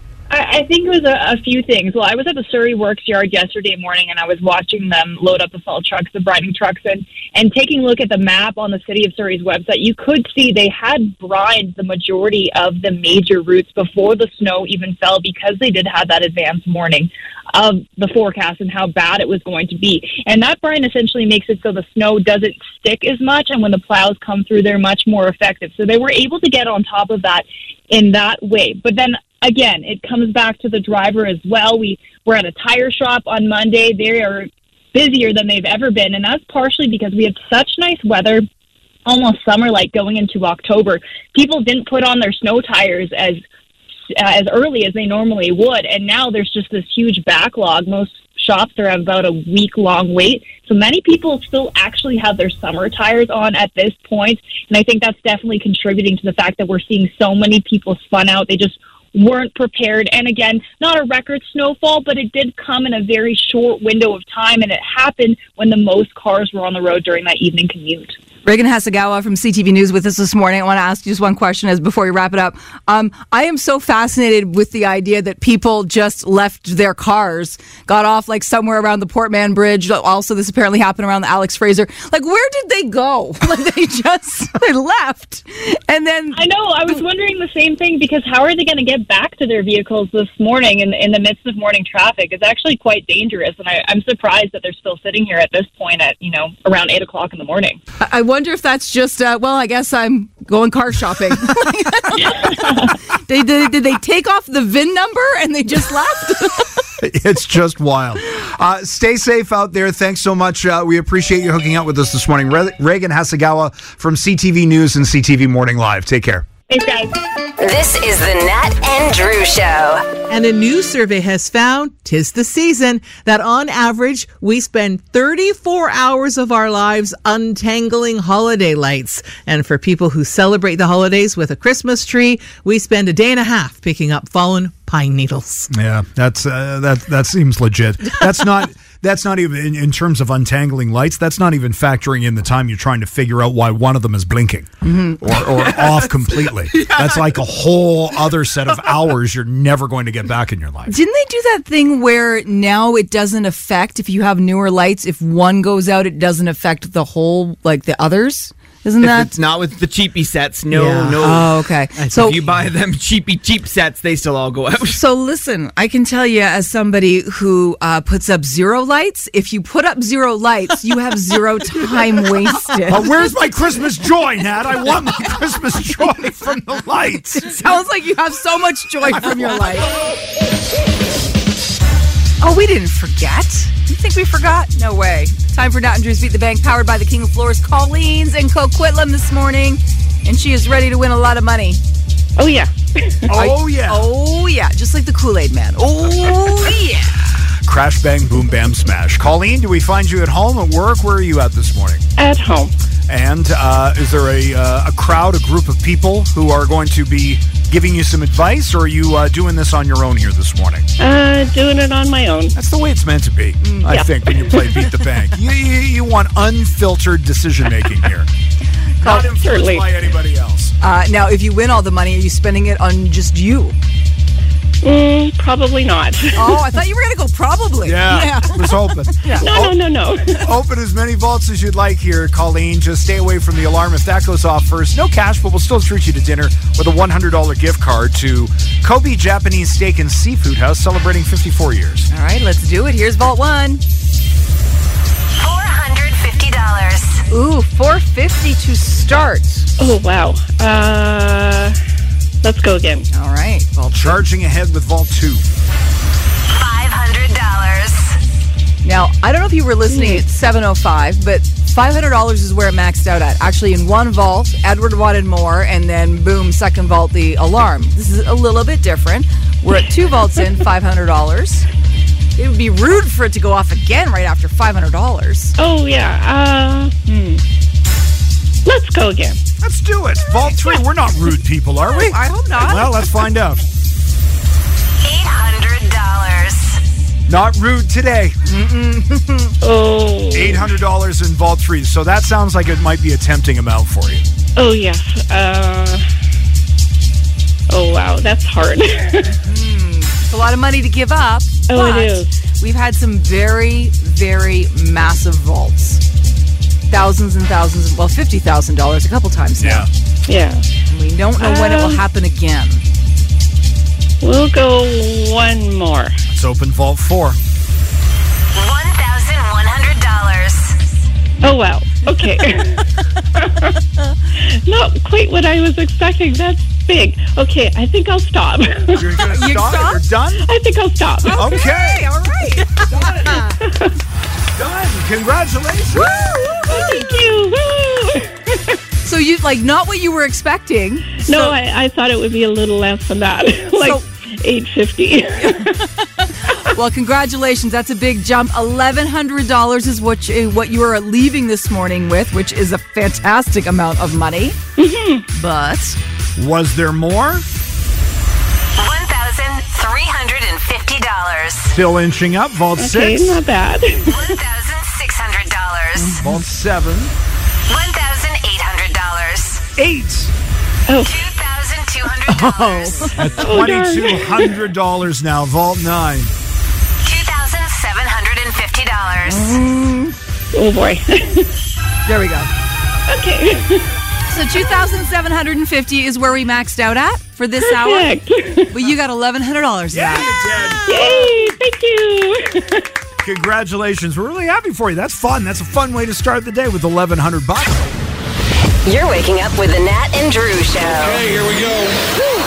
I, I think it was a, a few things. Well, I was at the Surrey Works yard yesterday morning, and I was watching them load up the salt trucks, the brining trucks, and, and taking a look at the map on the City of Surrey's website, you could see they had brined the majority of the major routes before the snow even fell because they did have that advanced warning of the forecast and how bad it was going to be. And that brine essentially makes it so the snow doesn't stick as much, and when the plows come through, they're much more effective. So they were able to get on top of that in that way. But then again, it comes back to the driver as well. We were at a tire shop on Monday. They are busier than they've ever been, and that's partially because we had such nice weather almost summer-like going into October. People didn't put on their snow tires as as early as they normally would, and now there's just this huge backlog. Most shops are at about a week-long wait, so many people still actually have their summer tires on at this point, and I think that's definitely contributing to the fact that we're seeing so many people spun out. They just weren't prepared, and again, not a record snowfall, but it did come in a very short window of time, and it happened when the most cars were on the road during that evening commute. Reagan Hasegawa from C T V News with us this morning. I want to ask you just one question as before we wrap it up. Um, I am so fascinated with the idea that people just left their cars, got off like somewhere around the Portman Bridge. Also, this apparently happened around the Alex Fraser. Like, where did they go? Like, they just they left, and then I know. I was wondering the same thing, because how are they going to get back to their vehicles this morning in in the midst of morning traffic? It's actually quite dangerous, and I, I'm surprised that they're still sitting here at this point at you know around eight o'clock in the morning. I wonder if that's just, uh, well, I guess I'm going car shopping. they, did, did they take off the V I N number and they just left? It's just wild. Uh, stay safe out there. Thanks so much. Uh, we appreciate you hooking up with us this morning. Re- Reagan Hasegawa from C T V News and C T V Morning Live. Take care. Thanks, guys. This is the Nat and Drew Show. And a new survey has found, 'tis the season, that on average, we spend thirty-four hours of our lives untangling holiday lights. And for people who celebrate the holidays with a Christmas tree, we spend a day and a half picking up fallen pine needles. Yeah, that's uh, that that seems legit. That's not that's not even in, in terms of untangling lights. That's not even factoring in the time you're trying to figure out why one of them is blinking mm-hmm. or, or off completely. Yeah. That's like a whole other set of hours you're never going to get back in your life. Didn't they do that thing where now it doesn't affect, if you have newer lights, if one goes out, it doesn't affect the whole, like the others? Isn't if that? It's not with the cheapy sets. No, yeah. no. Oh, okay. So if you buy them cheapy cheap sets, they still all go out. So listen, I can tell you as somebody who uh, puts up zero lights, if you put up zero lights, you have zero time wasted. Well, where's my Christmas joy, Nat? I want my Christmas joy from the lights. It sounds like you have so much joy from your light. Oh, we didn't forget. You think we forgot? No way. Time for Nat and Drew's Beat the Bank, powered by the King of Floors, Colleen's in Coquitlam this morning, and she is ready to win a lot of money. Oh, yeah. Oh, yeah. Oh, yeah. Just like the Kool-Aid Man. Oh, yeah. Crash, bang, boom, bam, smash. Colleen, do we find you at home, at work? Where are you at this morning? At home. And uh, is there a, uh, a crowd, a group of people who are going to be giving you some advice, or are you uh, doing this on your own here this morning? Uh, doing it on my own. That's the way it's meant to be, mm, I yeah. think, when you play Beat the Bank. You, you, you want unfiltered decision-making here. Not influenced Certainly. by anybody else. Uh, now, if you win all the money, are you spending it on just you? Mm, probably not. Oh, I thought you were going to go probably. Yeah, yeah. I was hoping. Yeah. No, no, no, no. Open as many vaults as you'd like here, Colleen. Just stay away from the alarm. If that goes off first, no cash, but we'll still treat you to dinner with a one hundred dollars gift card to Kobe Japanese Steak and Seafood House, celebrating fifty-four years. All right, let's do it. Here's Vault one. four hundred fifty dollars. Ooh, four hundred fifty dollars to start. Oh, wow. Uh... Let's go again. All right. Vault Charging ahead with Vault two. five hundred dollars. Now, I don't know if you were listening at seven oh five, but five hundred dollars is where it maxed out at. Actually, in one vault, Edward wanted more, and then boom, second vault, the alarm. This is a little bit different. We're at two vaults in, five hundred dollars. It would be rude for it to go off again right after five hundred dollars. Oh, yeah. Uh, hmm. Let's go again. Let's do it. Vault three. We're not rude people, are we? I hope not. Well, let's find out. eight hundred dollars. Not rude today. Mm-mm. Oh. eight hundred dollars in Vault three. So that sounds like it might be a tempting amount for you. Oh, yes. Uh, oh, wow. That's hard. mm, it's a lot of money to give up. Oh, it is. We've had some very, very massive vaults. Thousands and thousands, well, fifty thousand dollars a couple times now. Yeah. Yeah. And we don't know um, when it will happen again. We'll go one more. Let's open Vault four. one thousand one hundred dollars. Oh, wow. Okay. Not quite what I was expecting. That's big. Okay, I think I'll stop. You're going to stop? You stop? You're done? I think I'll stop. Okay. Okay, all right. Done. Done. Congratulations. Woo! Thank you. Woo! So you like not what you were expecting. No, So- I, I thought it would be a little less than that, like eight fifty. Well, congratulations. That's a big jump. eleven hundred dollars is what you, what you are leaving this morning with, which is a fantastic amount of money. Mm-hmm. But was there more? one thousand three hundred fifty dollars. Still inching up. Vault Okay, six. not bad. one thousand six hundred dollars. Vault seven. one thousand eight hundred dollars. Eight. Oh. two thousand two hundred dollars. At twenty-two hundred dollars now. Vault nine. two thousand seven hundred fifty dollars. Oh, boy. there we go. Okay. So two thousand seven hundred fifty is where we maxed out at for this Perfect. hour. But you got eleven hundred dollars. Yeah, you Yay, thank you. did. Congratulations. We're really happy for you. That's fun. That's a fun way to start the day with eleven hundred bucks. You're waking up with the Nat and Drew Show. Okay, here we go.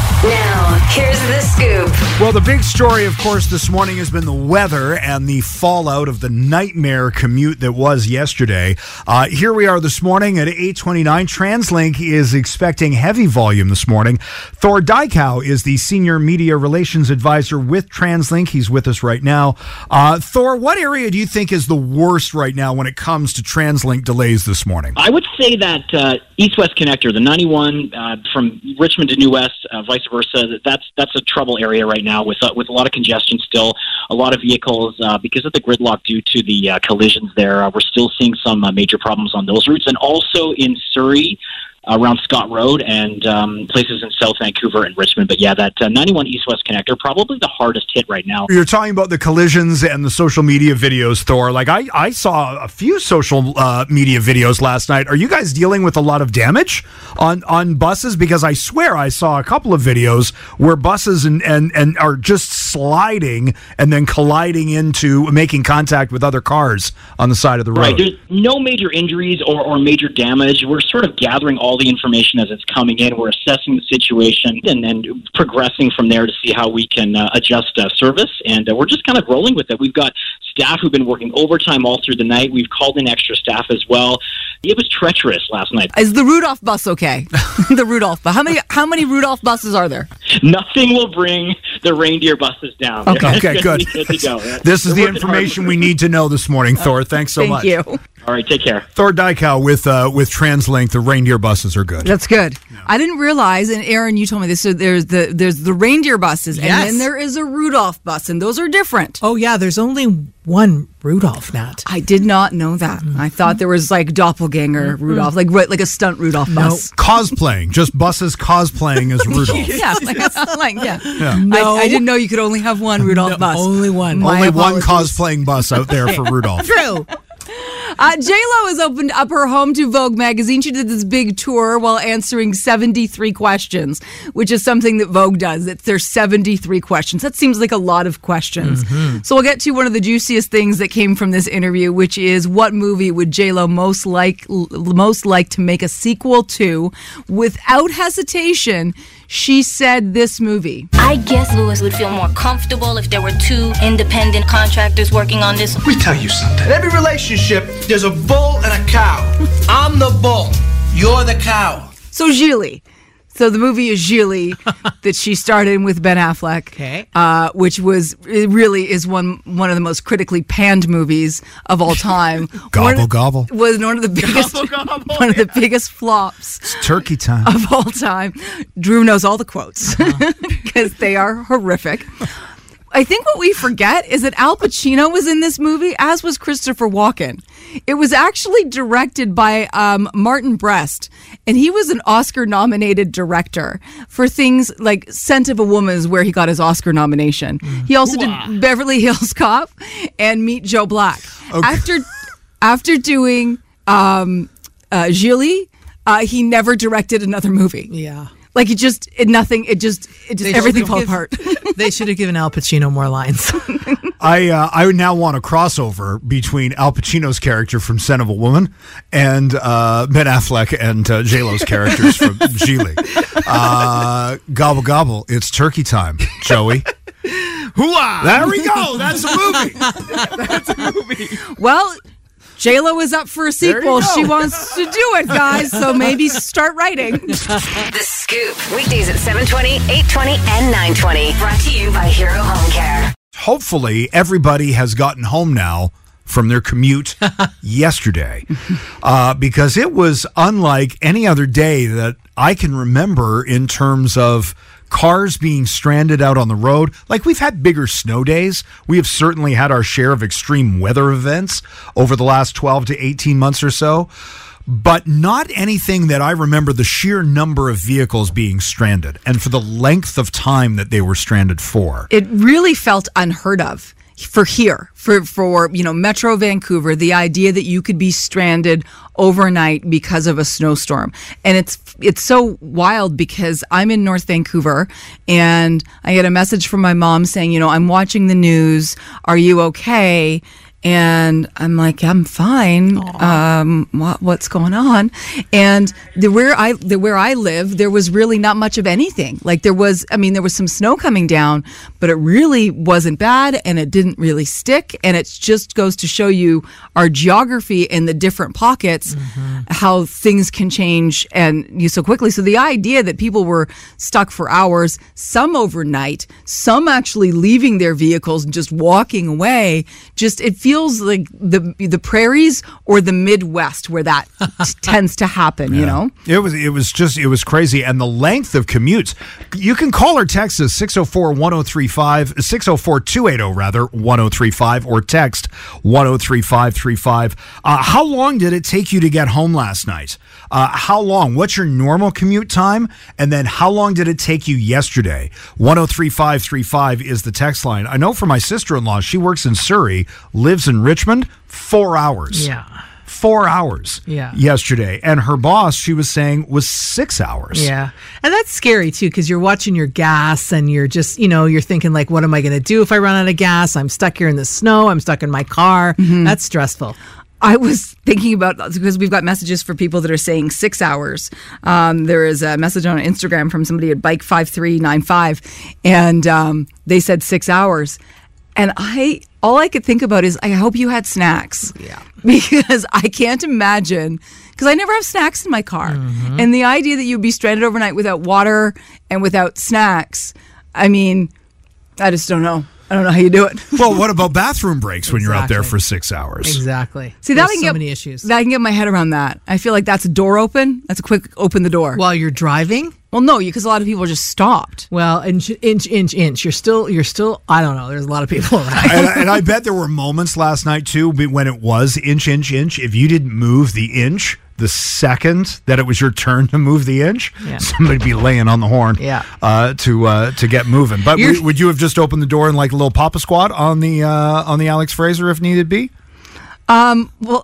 Now, here's the scoop. Well, the big story, of course, this morning has been the weather and the fallout of the nightmare commute that was yesterday. Uh, here we are this morning at eight twenty-nine. TransLink is expecting heavy volume this morning. Thor Dykow is the Senior Media Relations Advisor with TransLink. He's with us right now. Uh, Thor, what area do you think is the worst right now when it comes to TransLink delays this morning? I would say that uh, East-West Connector, the ninety-one uh, from Richmond to New West, uh, vice versa, that that's that's a trouble area right now with uh, with a lot of congestion still, a lot of vehicles uh, because of the gridlock due to the uh, collisions there. Uh, we're still seeing some uh, major problems on those routes, and also in Surrey, around Scott Road and um, places in South Vancouver and Richmond. But yeah, that uh, ninety-one East-West Connector, probably the hardest hit right now. You're talking about the collisions and the social media videos, Thor. Like, I, I saw a few social uh, media videos last night. Are you guys dealing with a lot of damage on, on buses? Because I swear I saw a couple of videos where buses and, and, and are just sliding and then colliding into making contact with other cars on the side of the road. Right. There's no major injuries or, or major damage. We're sort of gathering all the information as it's coming in. We're assessing the situation and then progressing from there to see how we can uh, adjust uh, service. And uh, we're just kind of rolling with it. We've got staff who've been working overtime all through the night. We've called in extra staff as well. It was treacherous last night. Is the Rudolph bus okay? The Rudolph bus. How many how many Rudolph buses are there? Nothing will bring the reindeer buses down. Okay, okay, good. Good to go. This is They're the working information hard. we need to know this morning, Thor. Thanks so Thank much. you. All right, take care. Thor Dykow with uh, with TransLink. The reindeer buses are good. That's good. I didn't realize, and Aaron, you told me this. So there's the there's the reindeer buses, and Yes. then there is a Rudolph bus, and those are different. Oh, yeah, there's only one Rudolph, Nat. I did not know that. I thought there was like doppelganger Rudolph, like right, like a stunt Rudolph bus. Cosplaying, just buses cosplaying as Rudolph. Yeah, like, like yeah. Yeah. No. I, I didn't know you could only have one Rudolph No, bus. only one. My Only one apologies. cosplaying bus out there for Rudolph. True. Uh, J-Lo has opened up her home to Vogue magazine. She did this big tour while answering seventy-three questions, which is something that Vogue does. It's their seventy-three questions. That seems like a lot of questions. Mm-hmm. So we'll get to one of the juiciest things that came from this interview, which is what movie would J-Lo most like, l- most like to make a sequel to? Without hesitation, she said this movie. I guess Lewis would feel more comfortable if there were two independent contractors working on this. Let me tell you something. In every relationship, there's a bull and a cow. I'm the bull. You're the cow. So Gigli. So the movie is Gigli that she starred in with Ben Affleck, Okay. uh, which was it really is one one of the most critically panned movies of all time. Gobble, one of, gobble. was one of the biggest one of the biggest flops It's turkey time. of all time. Drew knows all the quotes because they are horrific. I think what we forget is that Al Pacino was in this movie, as was Christopher Walken. It was actually directed by um, Martin Brest, and he was an Oscar-nominated director for things like Scent of a Woman is where he got his Oscar nomination. He also did Beverly Hills Cop and Meet Joe Black. Okay. After after doing um, uh, Gigli, uh, he never directed another movie. Yeah. Like it just, it nothing, it just, it just, They everything should fell give- apart. They should have given Al Pacino more lines. I uh, I now want a crossover between Al Pacino's character from Scent of a Woman and uh, Ben Affleck and uh, J-Lo's characters from Gigli. Uh, gobble gobble, it's turkey time, Joey. Hooah! There we go. That's a movie. That's a movie. Well, J-Lo is up for a sequel. She wants to do it, guys. So maybe start writing. The Scoop. Weekdays at seven twenty, eight twenty, and nine twenty. Brought to you by Hero Home Care. Hopefully, everybody has gotten home now from their commute yesterday, uh, because it was unlike any other day that I can remember in terms of cars being stranded out on the road. Like, we've had bigger snow days. We have certainly had our share of extreme weather events over the last twelve to eighteen months or so, but not anything that I remember the sheer number of vehicles being stranded and for the length of time that they were stranded for. It really felt unheard of. For here, for, for, you know, Metro Vancouver, the idea that you could be stranded overnight because of a snowstorm. And it's it's so wild because I'm in North Vancouver and I get a message from my mom saying, you know, I'm watching the news. Are you okay? And I'm like, I'm fine. Um, what, what's going on? And the where I the where I live, there was really not much of anything. Like there was, I mean, there was some snow coming down, but it really wasn't bad, and it didn't really stick. And it just goes to show you our geography in the different pockets, mm-hmm. how things can change and you so quickly. So the idea that people were stuck for hours, some overnight, some actually leaving their vehicles and just walking away, just it feels feels like the the prairies or the Midwest where that t- tends to happen, yeah. you know? It was it was just, it was crazy. And the length of commutes. You can call or text us six oh four, one oh three five, six oh four, two eighty, rather, one oh three five, or text one oh three five three five. Uh, how long did it take you to get home last night? Uh, how long? What's your normal commute time? And then how long did it take you yesterday? one oh three five three five is the text line. I know for my sister-in-law, she works in Surrey, lives in Richmond, four hours. Yeah. Four hours yeah. yesterday. And her boss, she was saying, was six hours. Yeah. And that's scary, too, because you're watching your gas and you're just, you know, you're thinking, like, what am I going to do if I run out of gas? I'm stuck here in the snow. I'm stuck in my car. Mm-hmm. That's stressful. I was thinking about, because we've got messages for people that are saying six hours. Um, there is a message on Instagram from somebody at bike five three nine five, and um, they said six hours. And I, all I could think about is, I hope you had snacks. Yeah. Because I can't imagine, because I never have snacks in my car. Mm-hmm. And the idea that you'd be stranded overnight without water and without snacks, I mean, I just don't know. I don't know how you do it. Well, what about bathroom breaks when exactly. you're out there for six hours? Exactly. See, that There's I can so get, many issues. That I can get my head around that. I feel like that's a door open. That's a quick open the door. While you're driving? Well, no, because a lot of people just stopped. Well, inch, inch, inch, inch. You're still, you're still, I don't know. There's a lot of people around. and, and I bet there were moments last night, too, when it was inch, inch, inch. If you didn't move the inch, the second that it was your turn to move the inch, yeah. somebody'd be laying on the horn yeah. uh, to uh, to get moving. But w- would you have just opened the door and like a little Papa Squat on the uh, on the Alex Fraser if needed be? Um, well,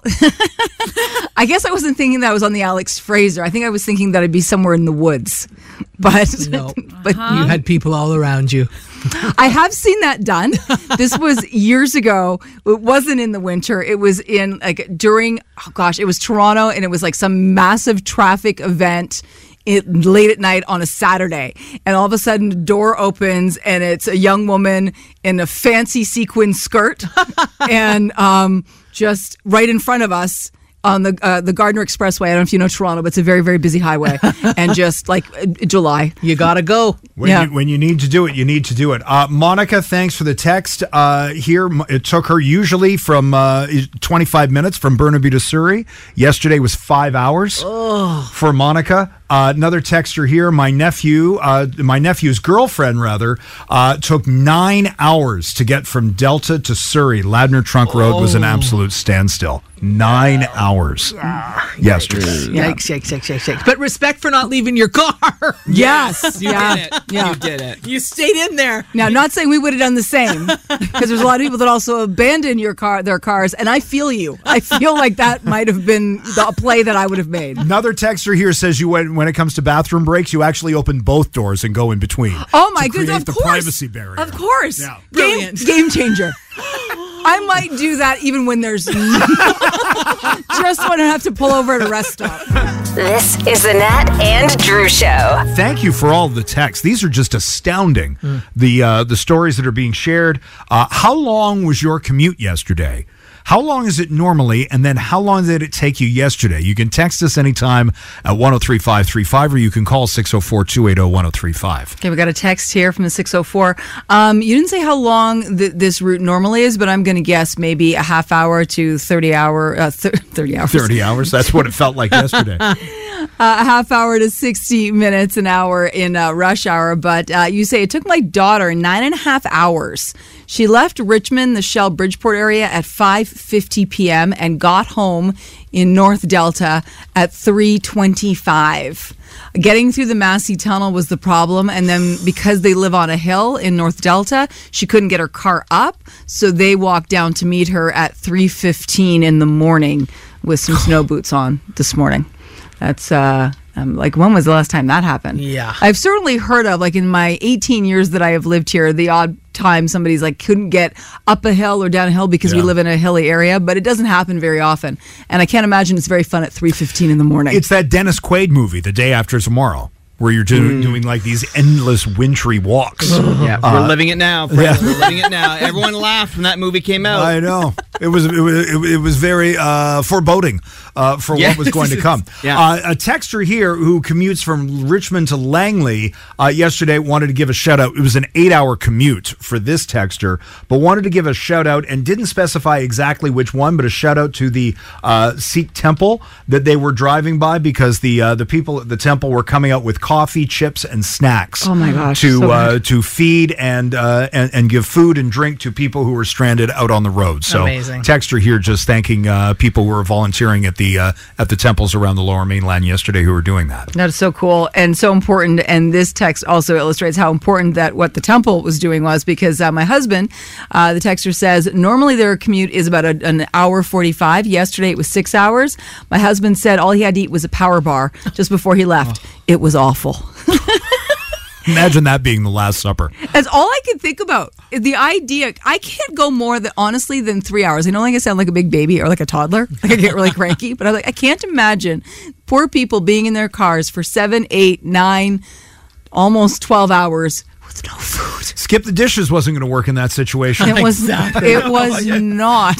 I guess I wasn't thinking that I was on the Alex Fraser. I think I was thinking that I'd be somewhere in the woods. But no, but uh-huh. you had people all around you. I have seen that done. This was years ago. It wasn't in the winter. It was in like during, oh gosh, it was Toronto, and it was like some massive traffic event It, late at night on a Saturday, and all of a sudden the door opens and it's a young woman in a fancy sequin skirt and um, just right in front of us on the uh, the Gardner Expressway. I don't know if you know Toronto, but it's a very, very busy highway. And just like uh, July. You gotta go. When, yeah. you, when you need to do it, you need to do it. Uh, Monica, thanks for the text. Uh, here, it took her usually from uh, twenty-five minutes from Burnaby to Surrey. Yesterday was five hours oh. for Monica. Uh, another texter here. My nephew, uh, my nephew's girlfriend, rather, uh, took nine hours to get from Delta to Surrey. Ladner Trunk Road oh. was an absolute standstill. Nine yeah. hours yeah. yesterday. Yikes, yeah. yikes, yikes, yikes, yikes. But respect for not leaving your car. Yes. You yeah. did it. Yeah. You did it. You stayed in there. Now, not saying we would have done the same, because there's a lot of people that also abandon your car, their cars, and I feel you. I feel like that might have been the play that I would have made. Another texter here says you went, when it comes to bathroom breaks, you actually open both doors and go in between. Oh my goodness! Of the course, privacy barrier. Of course, yeah. Brilliant, game, game changer. I might do that even when there's just when I have to pull over at a rest stop. This is the Nat and Drew Show. Thank you for all the texts. These are just astounding. Mm. The uh, the stories that are being shared. Uh, how long was your commute yesterday? How long is it normally? And then how long did it take you yesterday? You can text us anytime at one oh three five three five, or you can call six oh four, two eight oh, one oh three five. Okay, we got a text here from the six oh four. Um, you didn't say how long th- this route normally is, but I'm going to guess maybe a half hour to thirty hour, uh, th- thirty hours. thirty hours. That's what it felt like yesterday. Uh, a half hour to sixty minutes an hour in uh, rush hour. But uh, you say it took my daughter nine and a half hours. She left Richmond, the Shell Bridgeport area, at five fifty p.m. and got home in North Delta at three twenty-five. Getting through the Massey Tunnel was the problem, and then because they live on a hill in North Delta, she couldn't get her car up, so they walked down to meet her at three fifteen in the morning with some snow boots on this morning. That's uh, um, like, when was the last time that happened? Yeah. I've certainly heard of, like, in my eighteen years that I have lived here, the odd time somebody's like couldn't get up a hill or down a hill because Yeah. we live in a hilly area, but it doesn't happen very often. And I can't imagine it's very fun at three fifteen in the morning. It's that Dennis Quaid movie, The Day After Tomorrow, where you're do- doing like these endless wintry walks. Yeah, Uh, we're living it now, friends. yeah. We're living it now. Everyone laughed when that movie came out. I know. It was it was, it was very uh, foreboding uh, for Yes. what was going to come. Yeah. Uh, a texter here who commutes from Richmond to Langley uh, yesterday wanted to give a shout out. It was an eight hour commute for this texter, but wanted to give a shout out and didn't specify exactly which one, but a shout out to the uh, Sikh temple that they were driving by, because the uh, the people at the temple were coming out with coffee, chips, and snacks. Oh my gosh, To so uh, good. to feed and, uh, and and give food and drink to people who were stranded out on the road. So Amazing. texter here just thanking uh, people who were volunteering at the uh, at the temples around the Lower Mainland yesterday who were doing that. That is so cool and so important. And this text also illustrates how important that what the temple was doing was, because uh, my husband, uh, the texter says, normally their commute is about a, an hour forty-five. Yesterday it was six hours. My husband said all he had to eat was a power bar just before he left. It was awful. Imagine that being the Last Supper. That's all I can think about. Is the idea. I can't go more than, honestly, than three hours. I know, like, I sound like a big baby or like a toddler. Like, I get really cranky, but I'm like, I can't imagine poor people being in their cars for seven, eight, nine, almost twelve hours with no food. Skip the dishes wasn't going to work in that situation. It was. It was not.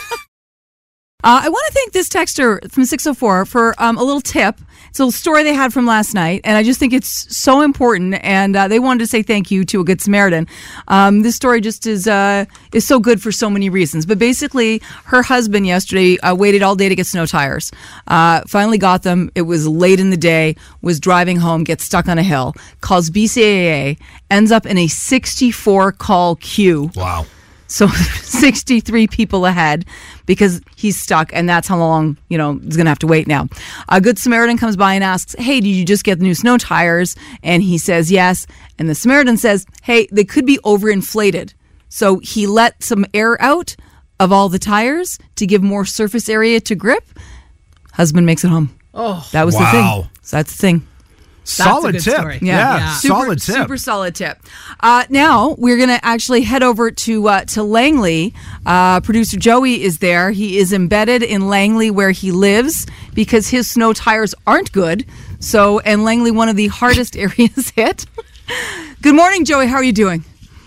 Uh, I want to thank this texter from six oh four for um, a little tip. It's a little story they had from last night, and I just think it's so important, and uh, they wanted to say thank you to a Good Samaritan. Um, this story just is uh, is so good for so many reasons. But basically, her husband yesterday uh, waited all day to get snow tires. Uh, finally got them. It was late in the day, was driving home, gets stuck on a hill, calls B C A A, ends up in a sixty-four call queue. Wow. So sixty-three people ahead because he's stuck, and that's how long, you know, he's going to have to wait now. A Good Samaritan comes by and asks, hey, did you just get the new snow tires? And he says yes. And the Samaritan says, hey, they could be overinflated. So he let some air out of all the tires to give more surface area to grip. Husband makes it home. Oh, that was wow. the thing. So that's the thing. Solid That's a good tip. story. Yeah, Yeah, yeah. Super, solid tip. Super solid tip. Uh, now we're going to actually head over to uh, to Langley. Uh, producer Joey is there. He is embedded in Langley where he lives because his snow tires aren't good. So, and Langley, one of the hardest areas hit. Good morning, Joey. How are you doing?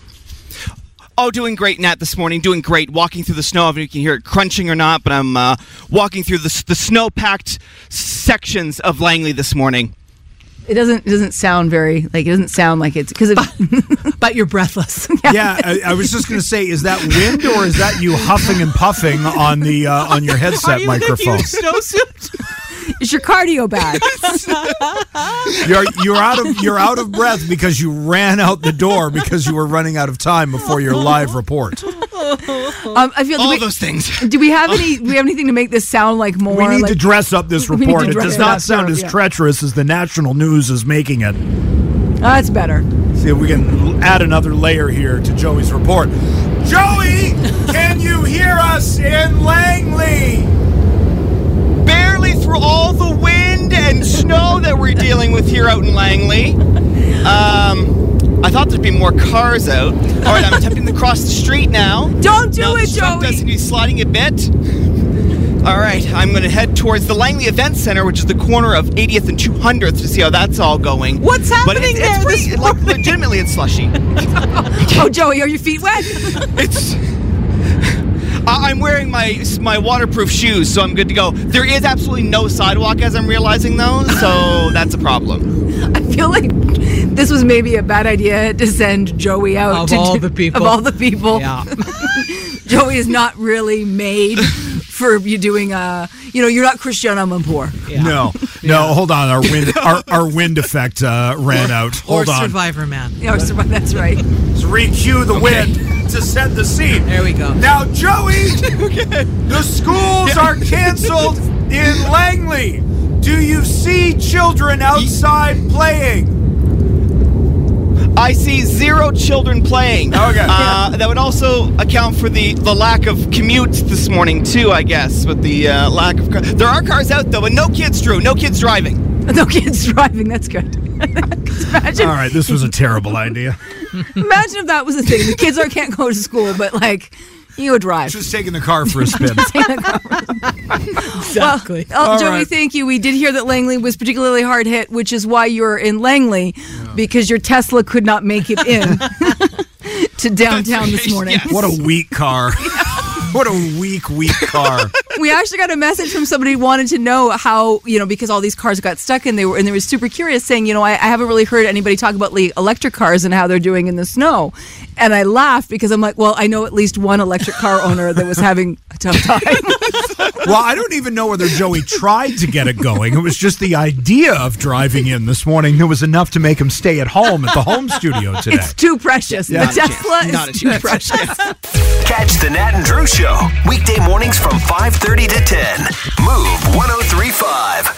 Oh, doing great, Nat, this morning. Doing great. Walking through the snow. I don't know if you can hear it crunching or not, but I'm uh, walking through the, the snow-packed sections of Langley this morning. It doesn't it doesn't sound very, like, it doesn't sound like it's, because but, but you're breathless. Yeah, I, I was just going to say, is that wind or is that you huffing and puffing on the uh, on your headset Are you microphone? in a huge snowsuit? It's your cardio bag. You're you're out of you're out of breath because you ran out the door because you were running out of time before your live report. Um, I feel All we, those things. Do we have any? Do we have anything to make this sound like more? We need like, to dress up this we need report. to It dress does it not up, sound so, as yeah. treacherous as the national news is making it. Oh, that's better. See if we can add another layer here to Joey's report. Joey, can you hear us in Langley? Barely through all the wind and snow that we're dealing with here out in Langley. Um, I thought there'd be more cars out. All right, I'm attempting to cross the street now. Don't do now it, the truck Joey. does seem to be sliding a bit. All right, I'm going to head towards the Langley Event Center, which is the corner of eightieth and two hundredth, to see how that's all going. What's But happening it's, there it's pretty, this like, morning? legitimately, it's slushy. Oh, Joey, are your feet wet? It's... I- I'm wearing my my waterproof shoes, so I'm good to go. There is absolutely no sidewalk, as I'm realizing, though, so that's a problem. I feel like this was maybe a bad idea to send Joey out. Of to all do, the people. Of all the people. Yeah. Joey is not really made for you doing a, you know, you're not Cristiano Amanpour. Yeah. No, no, hold on. Our wind, our, our wind effect uh, ran out. Hold or on. Survivor Man. Yeah, or Survivor, that's right. Let's re-cue the Okay. wind to set the scene. There we go. Now, Joey, the schools are canceled in Langley. Do you see children outside playing? I see zero children playing. Okay. Uh, that would also account for the, the lack of commutes this morning, too, I guess, with the uh, lack of cars. There are cars out, though, but no kids, Drew. No kids driving. No kids driving, that's good. Imagine, All right, this was a terrible idea. imagine if that was the thing. The kids are, can't go to school, but like, you go drive. Just taking the car for a spin. Exactly. Well, All Joey, right. thank you. We did hear that Langley was particularly hard hit, which is why you're in Langley, because your Tesla could not make it in to downtown this morning. Yes. What a weak car. What a weak, weak car. We actually got a message from somebody who wanted to know how, you know, because all these cars got stuck and they were and they were super curious, saying, you know, I, I haven't really heard anybody talk about the electric cars and how they're doing in the snow. And I laughed because I'm like, well, I know at least one electric car owner that was having a tough time. Well, I don't even know whether Joey tried to get it going. It was just the idea of driving in this morning that was enough to make him stay at home at the home studio today. It's too precious. Yeah. The Tesla Not a is too chance. precious. Catch the Nat and Drew Show weekday mornings from five thirty to ten. Move one oh three point five.